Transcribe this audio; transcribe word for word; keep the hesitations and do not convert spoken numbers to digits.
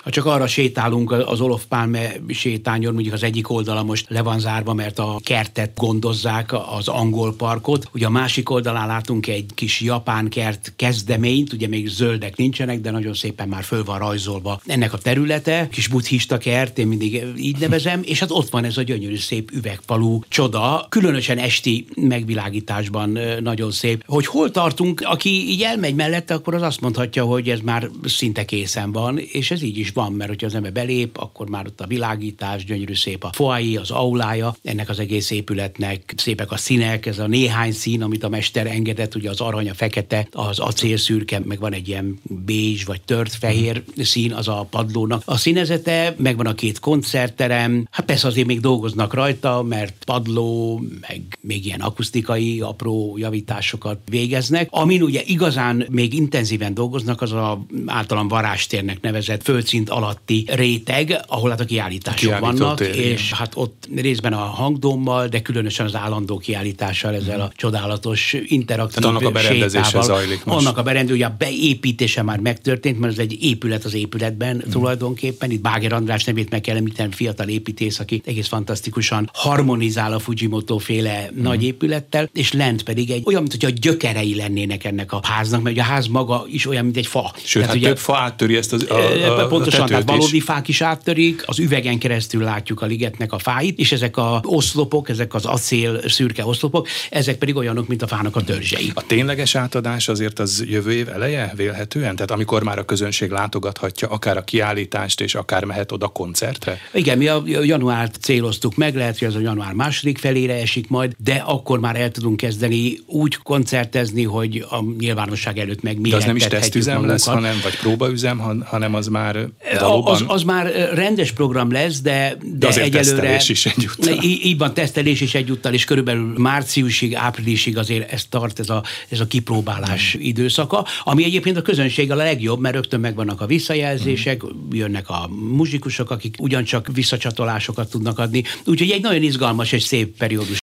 Ha csak arra sétálunk az Olof Palme sétányon, mondjuk az egyik oldala most le van zárva, mert a kertet gondozzák, az angol parkot. Ugye a másik oldalán látunk egy kis japán kert kezdeményt, ugye még zöldek nincsenek, de nagyon szépen már föl van rajzolva ennek a területe. Kis buddhista kert, én mindig így nevezem, és hát ott van ez a gyönyörű szép üvegfalú csoda, különösen esti megvilágításban nagyon szép. Hogy hol tartunk, aki így elmegy mellette, akkor az azt mondhatja, hogy ez már szinte készen van, és ez így is van, mert hogyha az ember belép, akkor már ott a világítás, gyönyörű szép a foyer, az aulája ennek az egész épületnek, szépek a színek, ez a néhány szín, amit a mester engedett, ugye az arany, a fekete, az acélszürke, meg van egy ilyen bézs vagy tört fehér szín, az a padlónak a színezete, megvan a két koncertterem, hát persze azért még dolgoznak rajta, mert padló, meg még ilyen akusztikai apró javításokat végeznek. Amin ugye igazán még intenzíven dolgoznak, az a általán varázstérnek nevezett földszint alatti réteg, ahol hát a kiállítások vannak, tér, és igen. Hát ott részben a hangdómmal, de különösen az állandó kiállítással, ezzel a csodálatos interaktív tehát annak a berendezése sétával. Zajlik most. Annak a berendezése, ugye a beépítése már megtörtént, mert ez egy épület az épületben mm. tulajdonképpen. Itt Báger András nevét meg kell említeni, fiatal építész, aki egész fantasztikusan harmonizál a Fujimoto féle mm. nagy épülettel, és lent pedig egy olyan, mint hogy a gyökerei lennének ennek a háznak, mert ugye a ház maga is olyan, mint egy fa. Sőt, tehát hát ugye, több fa áttöri ezt az, a, a, pontosan, a tehát valódi fák is áttörik, az üvegen keresztül látjuk a ligetnek a fáit, és ezek a oszlopok, ezek az acél szürke oszlopok, ezek pedig olyanok, mint a fának a törzsei. A tényleges átadás azért az jövő év eleje vélhetően? Tehát amikor már a közönség látogathatja akár a kiállítást, és akár mehet oda koncertre? Igen, mi a januárt céloztuk meg, lehet, hogy az a január második felére esik majd, de akkor már el tudunk kezdeni úgy koncertezni, hogy a nyilvánosság előtt meg mi. De az nem is tesztüzem lesz, hanem, vagy próbaüzem, hanem az már valóban... Az, az már rendes program lesz, de, de, de azért egyelőre... tesztelés is egyúttal. Így van, tesztelés is egyúttal, és körülbelül márciusig, áprilisig azért ez tart, ez a, ez a kipróbálás mm. időszaka, ami egyébként a közönséggel a legjobb, mert rögtön megvannak a visszajelzések, mm. jönnek a muzsikusok, akik ugyancsak visszacsatolásokat tudnak adni, úgyhogy egy nagyon izgalmas és szép periódus.